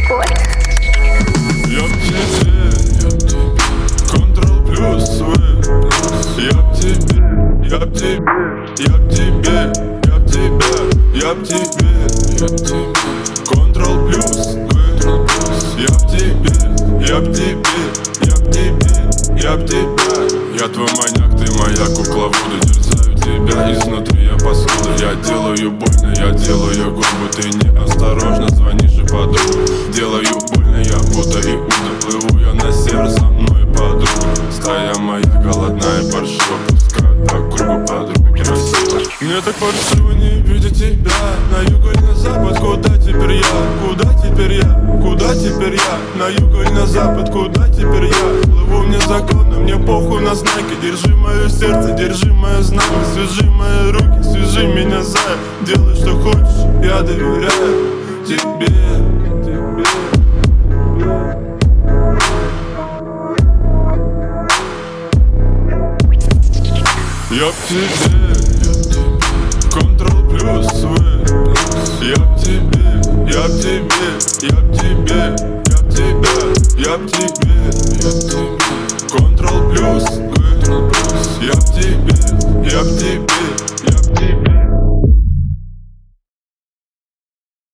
Я в тебе, Ctrl плюс В. Я в тебе, я в тебе, я в тебе, я в тебя, я в тебе, Ctrl плюс В. Я в тебе, я в тебе, я в тебе, я в тебя. Я твой маньяк, ты моя кукла Вуду. Дерзаю тебя изнутри, я паскуда. Я делаю больно, я делаю грубо. Ты неосторожно звонишь и подругу. Делаю больно, я будто Иуда. Плыву я на север, со мной подруга. Стая моя голодная, паршива. Пускай по кругу подруга красива. Мне так паршиво не видеть тебя. На юг или на запад, куда теперь я? Куда теперь я? Куда теперь я? На юг или на запад, куда теперь я? Плыву незаконно, мне похуй на знаки. Держи мое сердце, держи мое знамя. Свяжи мои руки, свяжи меня, зая. Делай, что хочешь, я доверяю тебе. Я в тебе, Ctrl плюс В. Я в тебе, я в тебе, я в тебе, я в тебя, я в тебе, Ctrl плюс В. Я в тебе, я в тебе.